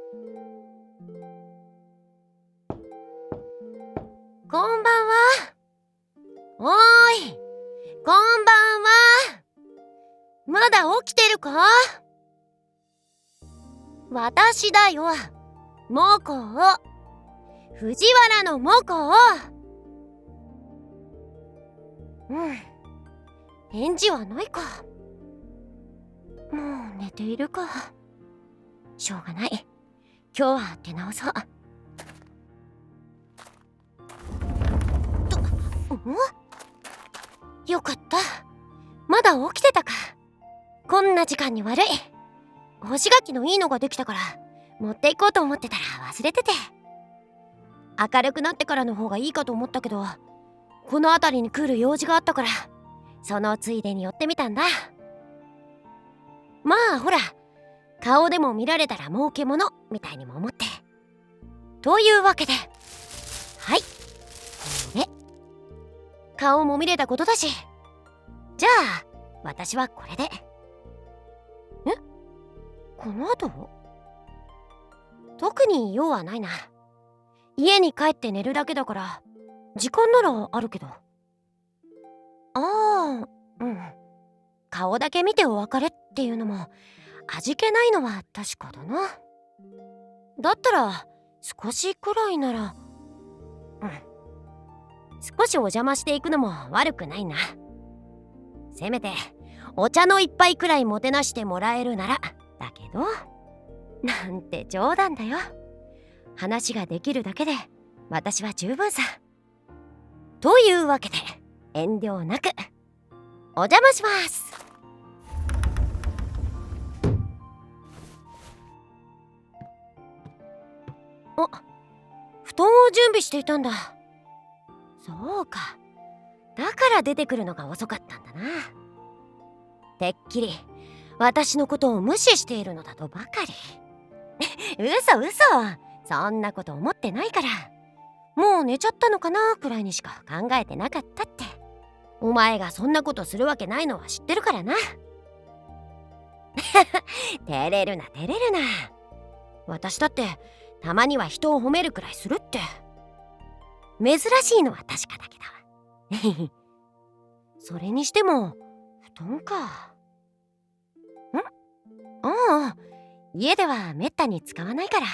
こんばんは。おーい、こんばんは。まだ起きてるか？私だよ、モコ。藤原のモコ。返事はないか。もう寝ているか。しょうがない。今日は出直そう。よかった。まだ起きてたか。こんな時間に悪い。干し柿のいいのができたから持っていこうと思ってたら忘れてて。明るくなってからの方がいいかと思ったけど、この辺りに来る用事があったからそのついでに寄ってみたんだ。まあほら、顔でも見られたら儲けものみたいにも思って。というわけで、はい、これ顔も見れたことだし、じゃあ私はこれで。この後特に用はないな。家に帰って寝るだけだから時間ならあるけど。顔だけ見てお別れっていうのも味気ないのは確かだな。だったら少しくらいなら、少しお邪魔していくのも悪くないな。せめてお茶の一杯くらいもてなしてもらえるならだけど。なんて冗談だよ。話ができるだけで私は十分さ。というわけで遠慮なくお邪魔します。布団を準備していたんだ。そうか、だから出てくるのが遅かったんだな。てっきり私のことを無視しているのだとばかり。嘘、そんなこと思ってないから。もう寝ちゃったのかなくらいにしか考えてなかったって。お前がそんなことするわけないのは知ってるからな。照れるな。私だってたまには人を褒めるくらいするって。珍しいのは確かだけど。それにしても布団か。家ではめったに使わないから。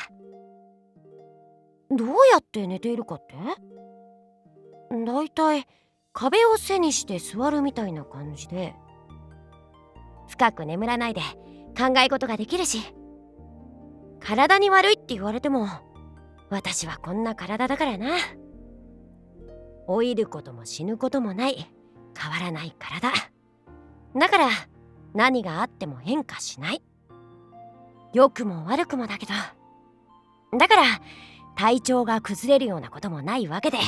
どうやって寝ているかって？だいたい壁を背にして座るみたいな感じで、深く眠らないで考え事ができるし、体に悪いって言われても私はこんな体だからな。老いることも死ぬこともない変わらない体だから、何があっても変化しない。良くも悪くもだけど、だから体調が崩れるようなこともないわけで。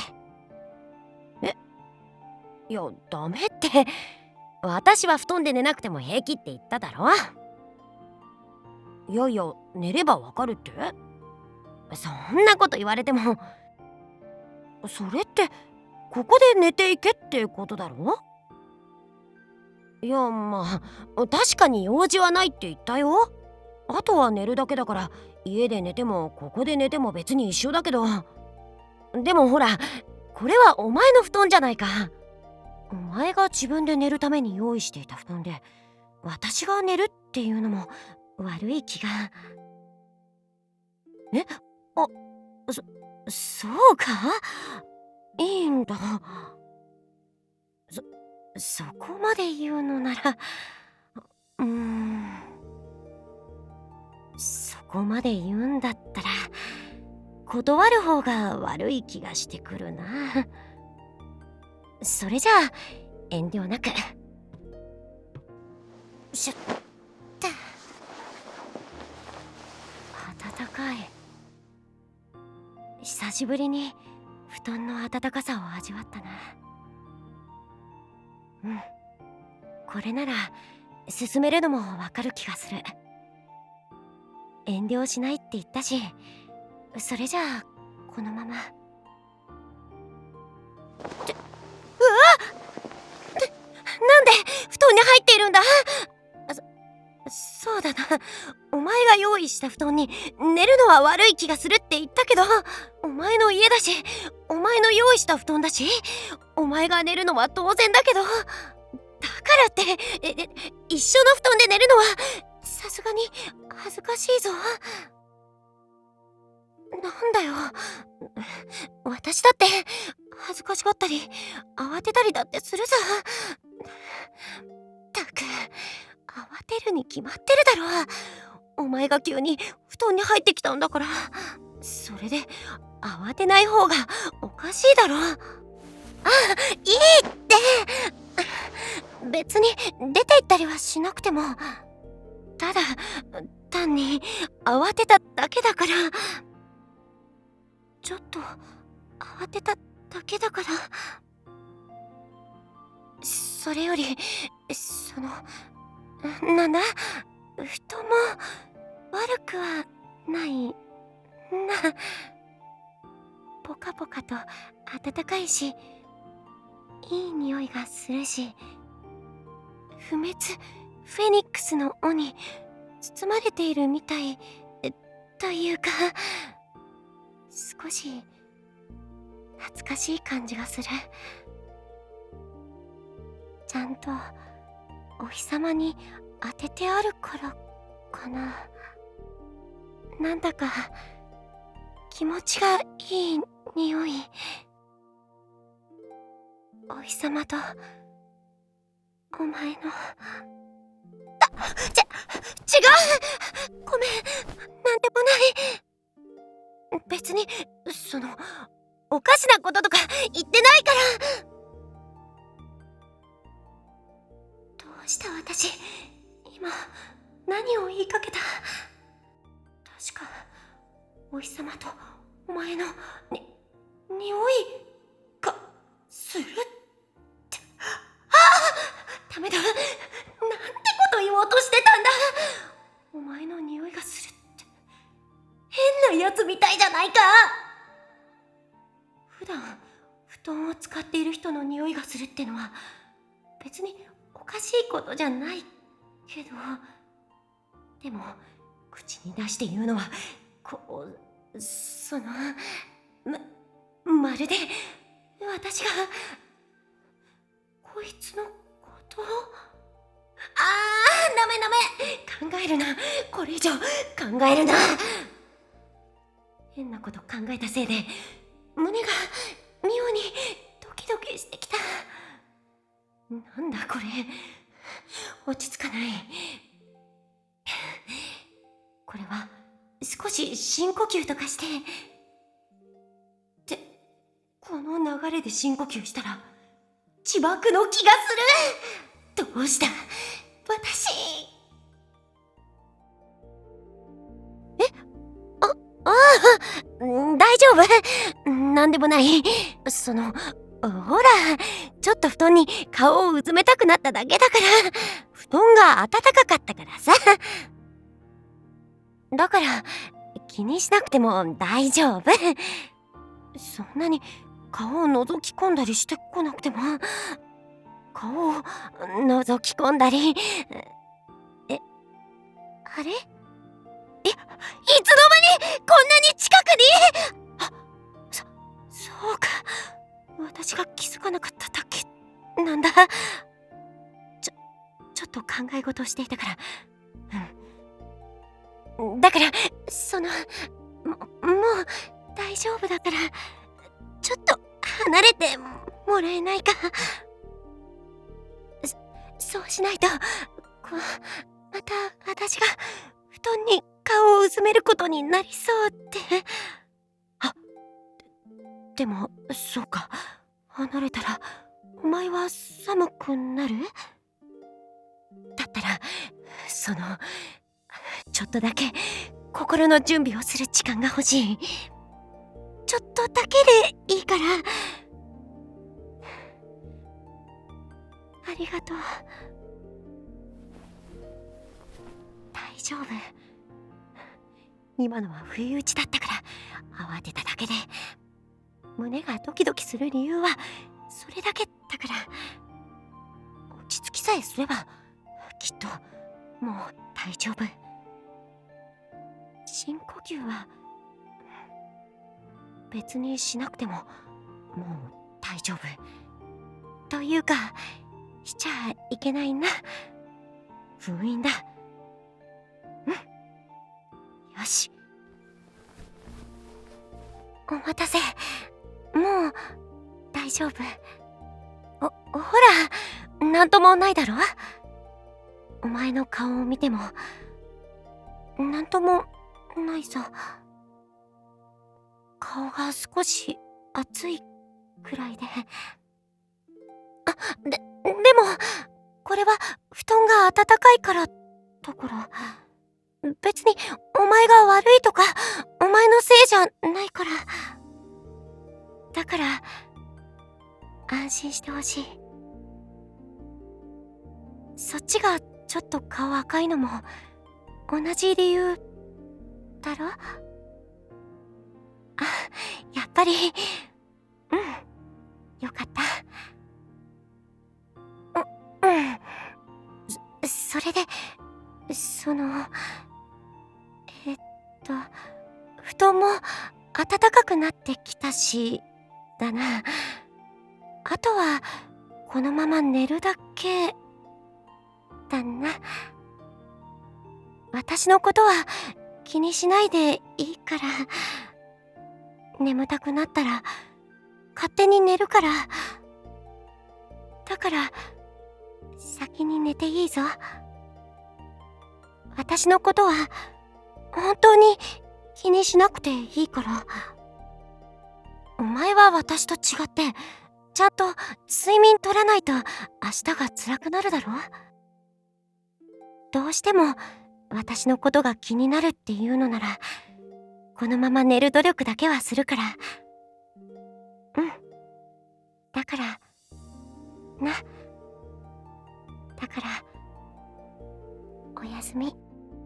いや、ダメって。私は布団で寝なくても平気って言っただろ。いやいや、寝ればわかるって？そんなこと言われても。それってここで寝ていけってことだろ。いや、まあ確かに用事はないって言ったよ。あとは寝るだけだから、家で寝てもここで寝ても別に一緒だけど。でもほら、これはお前の布団じゃないか。お前が自分で寝るために用意していた布団で私が寝るっていうのも悪い気が。そうか、いいんだ。そこまで言うのなら、そこまで言うんだったら断る方が悪い気がしてくるな。それじゃあ遠慮なく。しゅっと。暖かい。久しぶりに布団の暖かさを味わったな。これなら進めるのもわかる気がする。遠慮しないって言ったし、それじゃあこのまま。なんで布団に入っているんだ？ そうだな。お前が用意した布団に寝るのは悪い気がするって言ったけど、お前の家だし、お前の用意した布団だし、お前が寝るのは当然だけど、だからって一緒の布団で寝るのはさすがに恥ずかしいぞ。なんだよ、私だって恥ずかしがったり慌てたりだってするさ。ったく、慌てるに決まってるだろ。お前が急に布団に入ってきたんだから、それで慌てない方がおかしいだろ。あ、いいって。別に出て行ったりはしなくても、ただ単に慌てただけだから。ちょっと慌てただけだから。それよりなんだ、布団も悪くはないな。ポカポカと暖かいし、いい匂いがするし、不滅フェニックスの尾に包まれているみたいというか、少し懐かしい感じがする。ちゃんとお日様に当ててあるからかな。なんだか気持ちがいい匂い。お日様とお前の違う、ごめん、なんでもない。別におかしなこととか言ってないから。どうした私、今何を言いかけた。確かお日様とお前の匂いがするって。ダメだ、なんてこと言おうとしてたんだ。お前の匂いがするって変なやつみたいじゃないか。普段布団を使っている人の匂いがするってのは別におかしいことじゃないけど、でも口に出して言うのはこう、まるで私がこいつのことを。ダメ考えるな、これ以上考えるな。変なこと考えたせいで胸が妙にドキドキしてきた。なんだこれ、落ち着かない。これは少し深呼吸とかして。ってこの流れで深呼吸したら自爆の気がする。どうした私。大丈夫、なんでもない。ほら、ちょっと布団に顔をうずめたくなっただけだから。布団が暖かかったからさ。だから気にしなくても大丈夫。そんなに顔を覗き込んだりしてこなくても。顔を覗き込んだり。あれ、いつの間にこんなに近くに。そうか、私が気づかなかっただけなんだ。ちょっと考え事をしていたから。だからもう大丈夫だから、ちょっと離れてもらえないか。そうしないとまた私が布団に顔をうずめることになりそうって。でもそうか、離れたらお前は寒くなる。だったらちょっとだけ心の準備をする時間が欲しい。ちょっとだけでいいから。ありがとう。大丈夫、今のは不意打ちだったから慌てただけで。胸がドキドキする理由はそれだけだから。落ち着きさえすればきっともう大丈夫。深呼吸は別にしなくてももう大丈夫というか、しちゃいけないな。封印だ。よし、お待たせ。もう大丈夫。ほら、なんともないだろ。お前の顔を見てもなんともないさ。顔が少し熱いくらいで。でもこれは布団が暖かいからだから、別にお前が悪いとかお前のせいじゃないから。だから安心してほしい。そっちがちょっと顔赤いのも同じ理由だろ。やっぱりよかった。それで布団も暖かくなってきたしだな。あとはこのまま寝るだけだな。私のことは気にしないでいいから。眠たくなったら勝手に寝るから。だから先に寝ていいぞ。私のことは本当に気にしなくていいから。お前は私と違ってちゃんと睡眠取らないと明日が辛くなるだろ。どうしても私のことが気になるっていうのなら、このまま寝る努力だけはするから。だからな。だからおやすみ。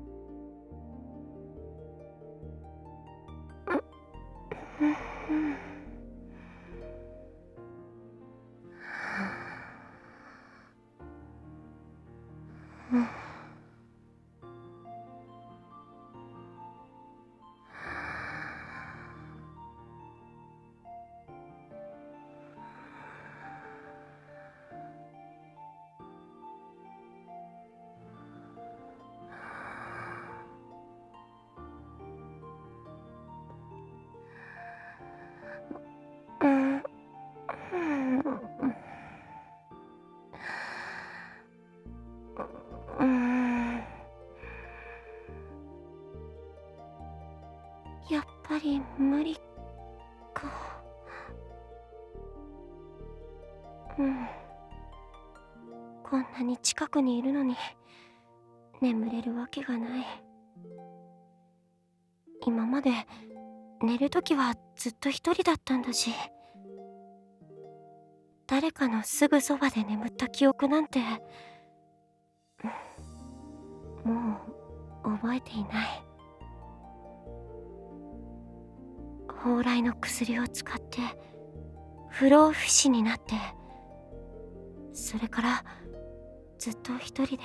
やっぱり無理か。こんなに近くにいるのに眠れるわけがない。今まで寝るときはずっと一人だったんだし、誰かのすぐそばで眠った記憶なんてもう覚えていない。蓬莱の薬を使って不老不死になって、それからずっと一人で、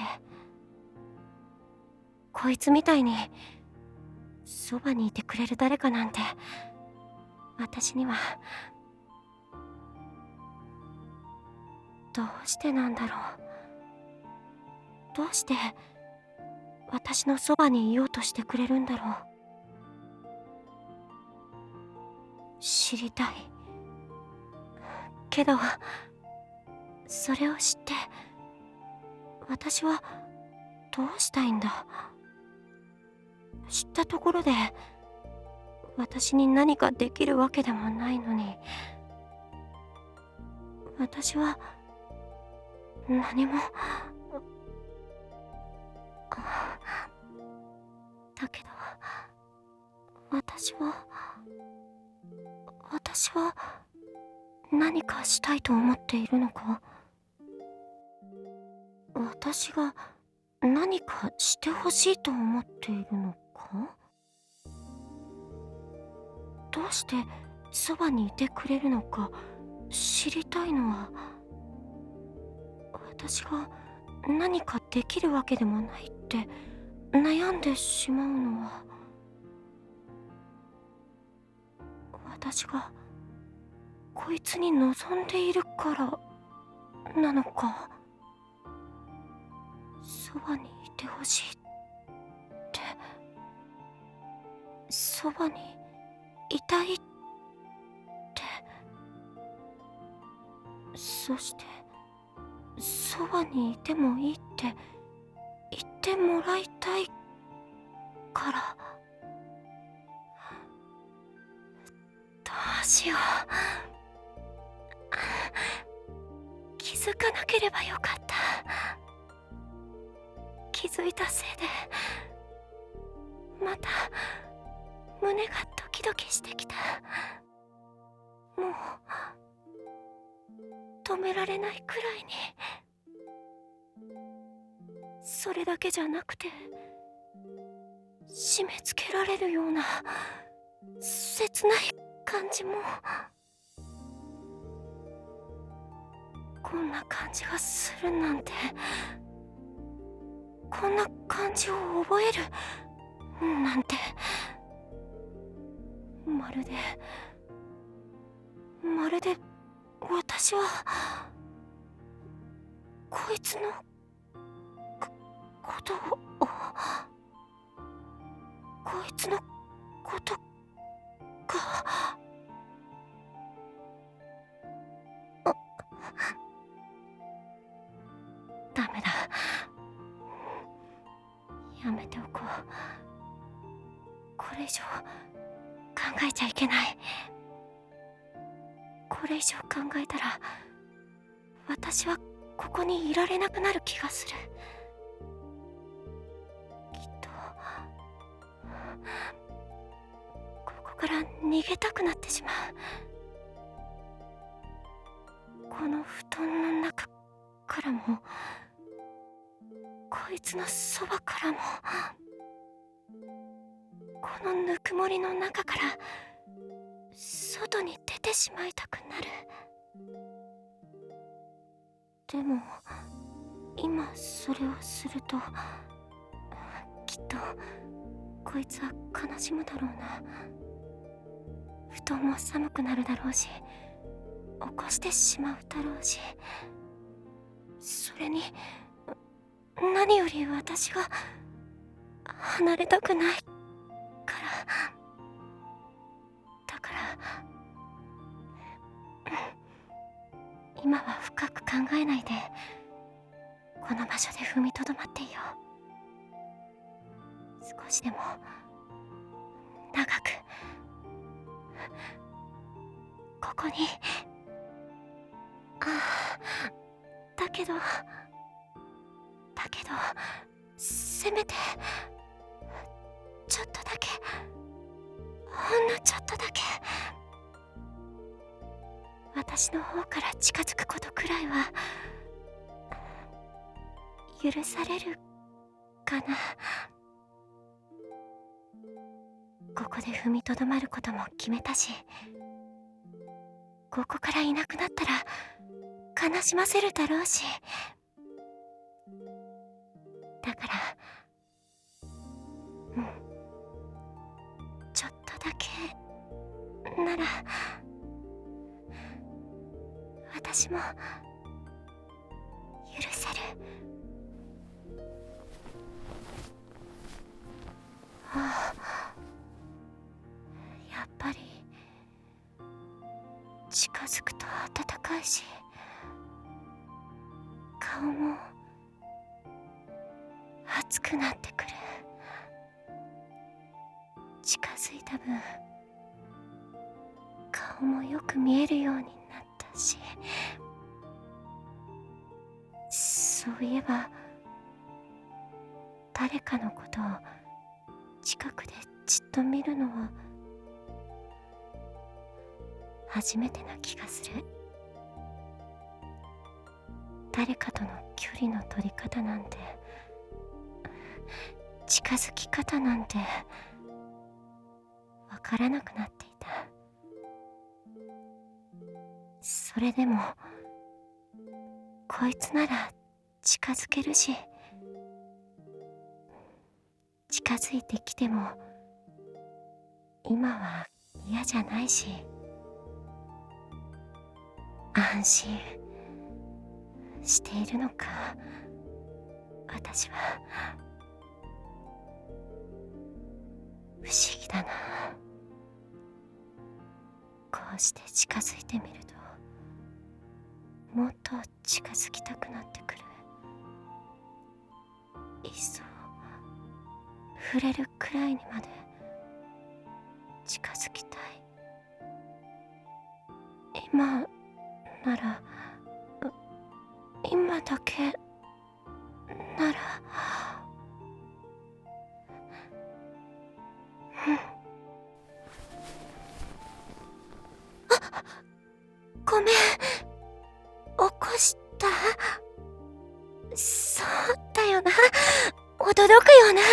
こいつみたいにそばにいてくれる誰かなんて私には。どうしてなんだろう。どうして私のそばにいようとしてくれるんだろう。知りたいけど、それを知って私はどうしたいんだ。知ったところで私に何かできるわけでもないのに、私は何も。だけど私は何かしたいと思っているのか。私が何かしてほしいと思っているのか。どうしてそばにいてくれるのか知りたいのは、私が何かできるわけでもないって悩んでしまうのは私がこいつに望んでいるからなのか。そばにいてほしいってそばにいたいってそしてそばにいてもいいって言ってもらいたいからどうしよう。気づかなければよかった。気づいたせいでまた胸がドキドキしてきた。もう止められないくらいに。それだけじゃなくて締め付けられるような切ない感じも。こんな感じがするなんて、こんな感じを覚えるなんて、まるで私はこいつのことをこいつのことか。ダメだ、やめておこう。これ以上考えちゃいけない。これ以上考えたら私はここにいられなくなる気がする。きっとここから逃げたくなってしまう。この布団の中からもこいつのそばからも、このぬくもりの中から外に出てしまいたくなる。でも今それをするときっとこいつは悲しむだろうな。布団も寒くなるだろうし、起こしてしまうだろうし、それに何より私が離れたくないから。だから今は深く考えないでこの場所で踏みとどまっていよう。少しでも長くここに。だけどせめてちょっとだけ、ほんのちょっとだけ私の方から近づくことくらいは許されるかな。ここで踏みとどまることも決めたし、ここからいなくなったら悲しませるだろうし、だからちょっとだけなら私も許せる。やっぱり近づくと暖かいし、顔も熱くなってくる。近づいた分顔もよく見えるようになったし、そういえば誰かのことを近くでじっと見るのは初めてな気がする。誰かとの距離の取り方なんて、近づき方なんてわからなくなっていた。それでもこいつなら近づけるし、 近づいてきても今は嫌じゃないし、安心しているのか。私は不思議だな。こうして近づいてみるともっと近づきたくなってくる。いっそ触れるくらいにまで近づきたい。今なら、今だけなら、ごめん、起こした。そうだよな、驚くよな。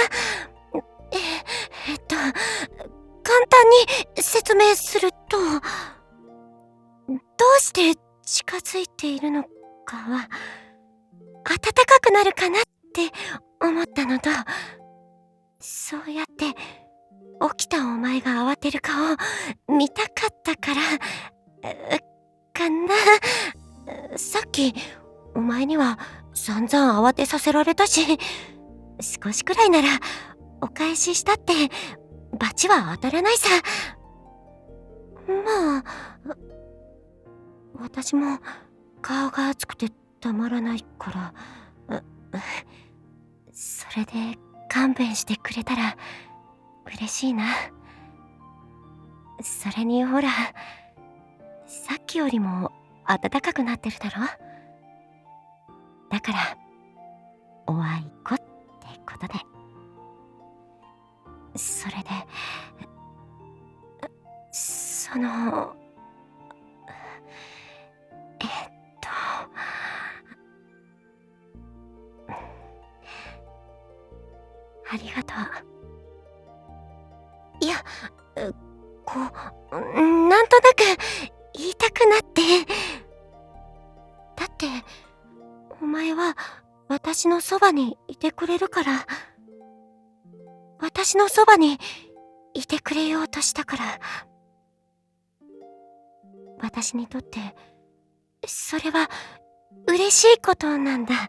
簡単に説明すると、どうして近づいているのかは暖かくなるかなって思ったのと、そうやって起きたお前が慌てる顔見たかったからかな。さっきお前には散々慌てさせられたし、少しくらいならお返ししたって罰は当たらないさ。まあ私も顔が熱くてたまらないから、それで勘弁してくれたら嬉しいな。それにほら、さっきよりも暖かくなってるだろ。だからおあいこってことで。それでそのありがとう。いや、なんとなく言いたくなって。だってお前は私のそばにいてくれるから、私のそばにいてくれようとしたから。私にとってそれは嬉しいことなんだ。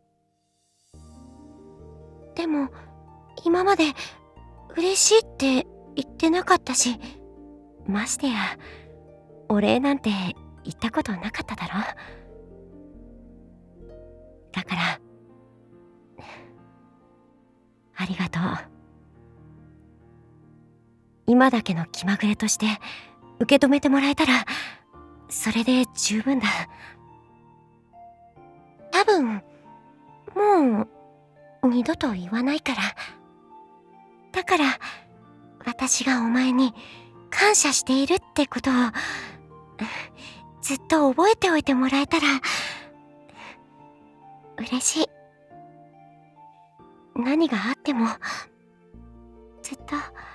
でも今まで嬉しいって言ってなかったし、ましてやお礼なんて言ったことなかっただろ。だからありがとう。今だけの気まぐれとして受け止めてもらえたらそれで十分だ。多分もう二度と言わないから。だから私がお前に感謝しているってことをずっと覚えておいてもらえたら嬉しい。何があってもずっと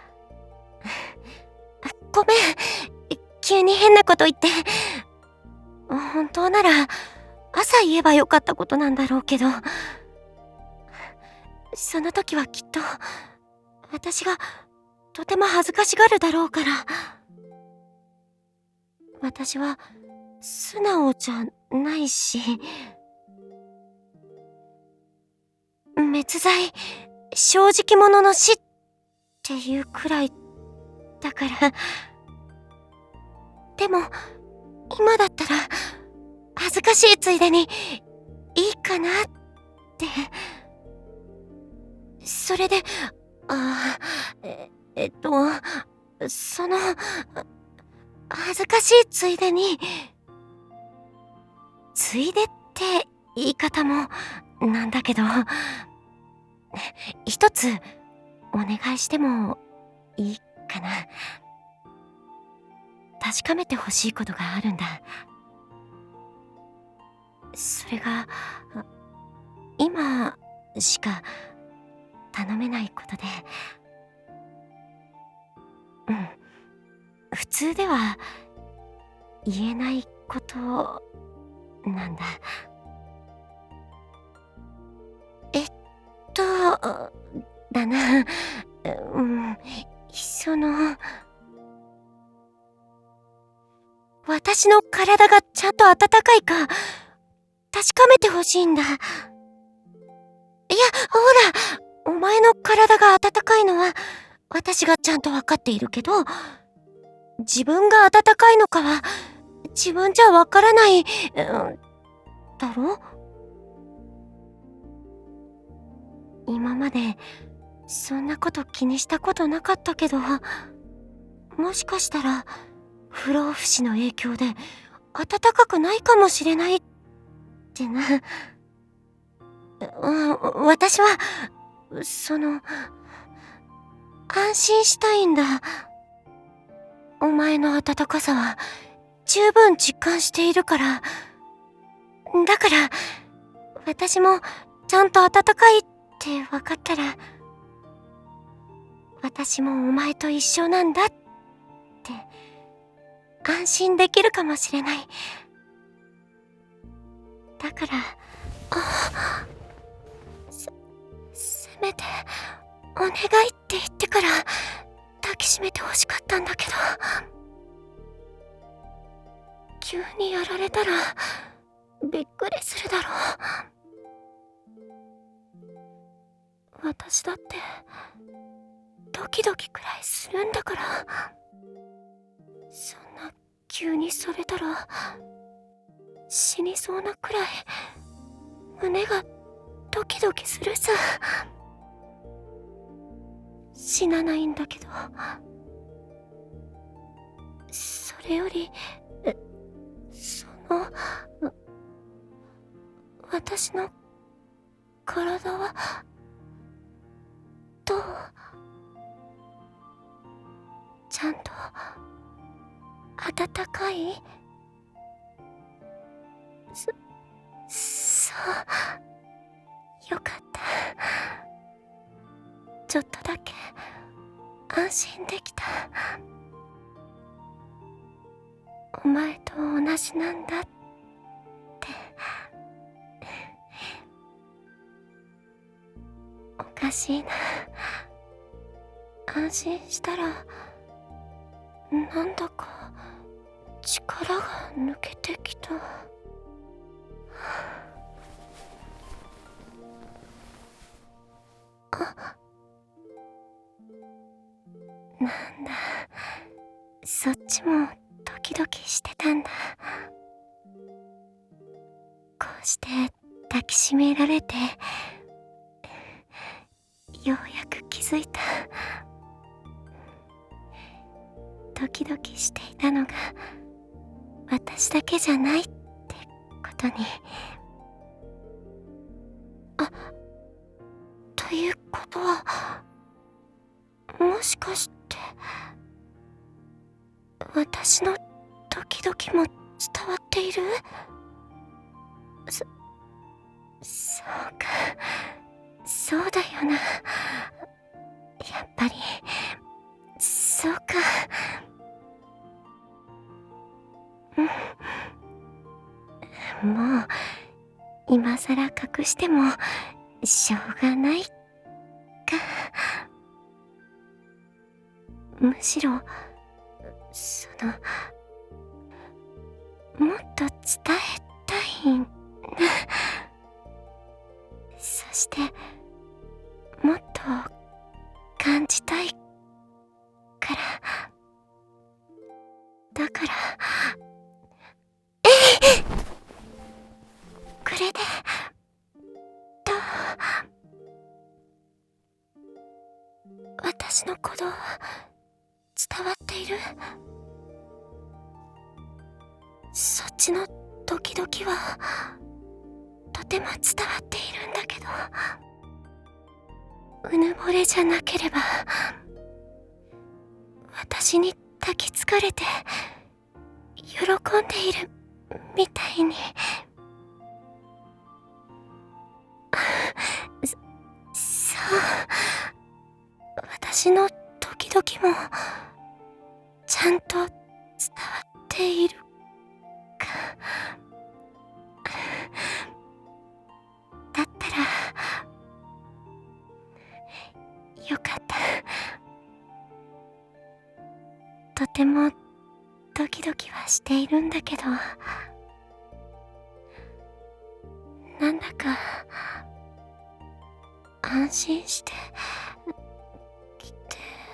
ごめん、急に変なこと言って。本当なら朝言えばよかったことなんだろうけど、その時はきっと私がとても恥ずかしがるだろうから。私は素直じゃないし、滅罪正直者の死っていうくらいだから。でも今だったら恥ずかしいついでにいいかなって。それでその恥ずかしいついでに、ついでって言い方もなんだけど、一つお願いしてもいいかな。確かめてほしいことがあるんだ。それが今しか頼めないことで。普通では言えないことなんだ。 だな。私の体がちゃんと温かいか確かめてほしいんだ。いや、ほら、お前の体が温かいのは私がちゃんと分かっているけど、自分が温かいのかは自分じゃ分からない、だろ？今までそんなこと気にしたことなかったけど、もしかしたら不老不死の影響で暖かくないかもしれないってな。私は安心したいんだ。お前の温かさは十分実感しているから。だから私もちゃんと温かいって分かったら、私もお前と一緒なんだって安心できるかもしれない。だからせめてお願いって言ってから抱きしめてほしかったんだけど、急にやられたらびっくりするだろう。私だってドキドキくらいするんだから。そんな急にされたら死にそうなくらい胸がドキドキするさ。死なないんだけど、それより私の体はどう？ちゃんと温かい？そうよかった。ちょっとだけ安心できた。お前と同じなんだって。おかしいな。安心したらなんだか力が抜けてきた。なんだ、そっちもドキドキしてたんだ。こうして抱きしめられてようやく気づいた。ドキドキしていたのが私だけじゃないってことに。ということは、もしかして私のドキドキも伝わっている？そうか、そうだよな。やっぱりそうか。もう今さら隠してもしょうがないか。むしろもっと伝えたいんだ。そしてもっと感じたいから。だからこれでどう？私の鼓動は伝わっている？そっちのドキドキはとても伝わっているんだけど、うぬぼれじゃなければ私に抱きつかれて喜んでいるみたいに。そう、私のドキドキもちゃんと伝わっているか。だったらてもドキドキはしているんだけど、なんだか安心してきて、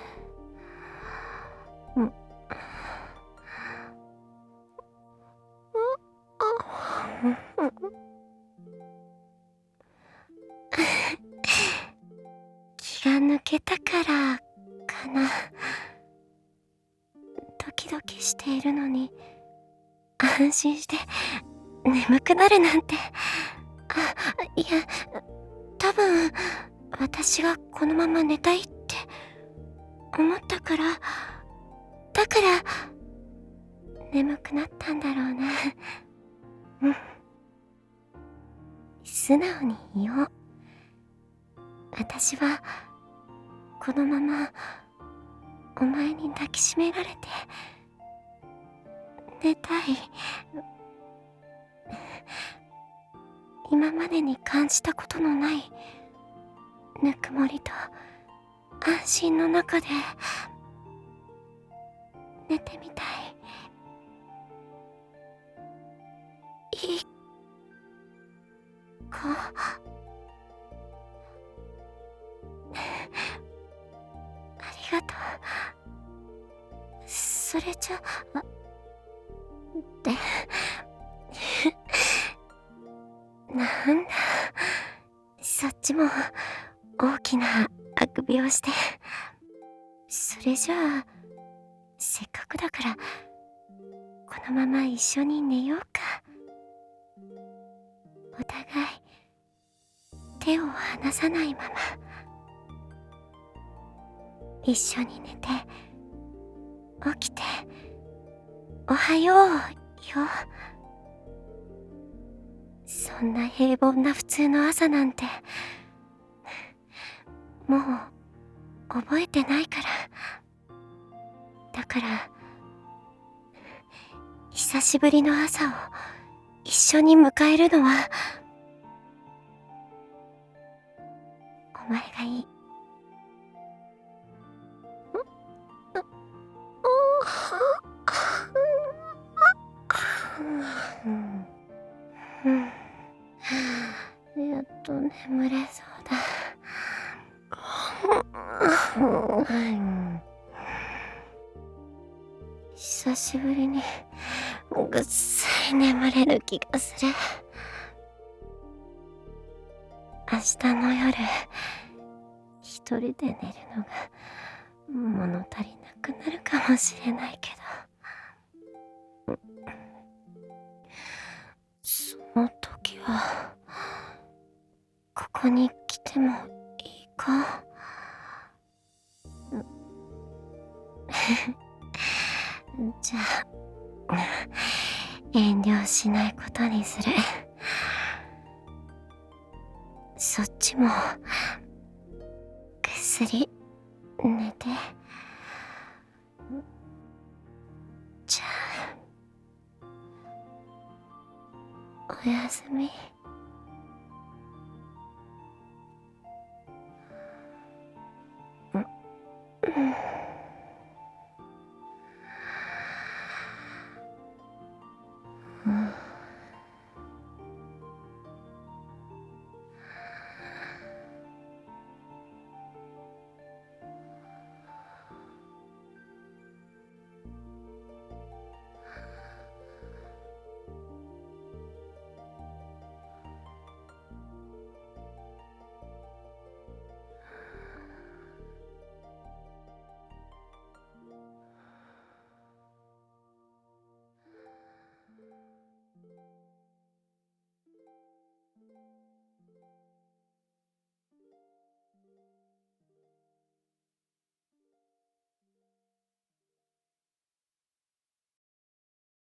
気が抜けたからかな。ドキドキしているのに安心して眠くなるなんて。いや、多分私がこのまま寝たいって思ったから、だから眠くなったんだろうな。素直に言おう。私はこのままお前に抱きしめられて寝たい。今までに感じたことのないぬくもりと安心の中で寝てみたい。いいか？ありがとう。それじゃってなんだ、そっちも大きなあくびをして。それじゃあせっかくだからこのまま一緒に寝ようか。お互い手を離さないまま一緒に寝て起きておはようよ。そんな平凡な普通の朝なんてもう覚えてないから。だから久しぶりの朝を一緒に迎えるのはお前がいい。やっと眠れそうだ。久しぶりにぐっすり眠れる気がする。明日の夜一人で寝るのが物足りなくなるかもしれないけど、その時はここに来てもいいか？じゃあ遠慮しないことにする。そっちもぐっすり寝て。じゃあおやすみ。うん。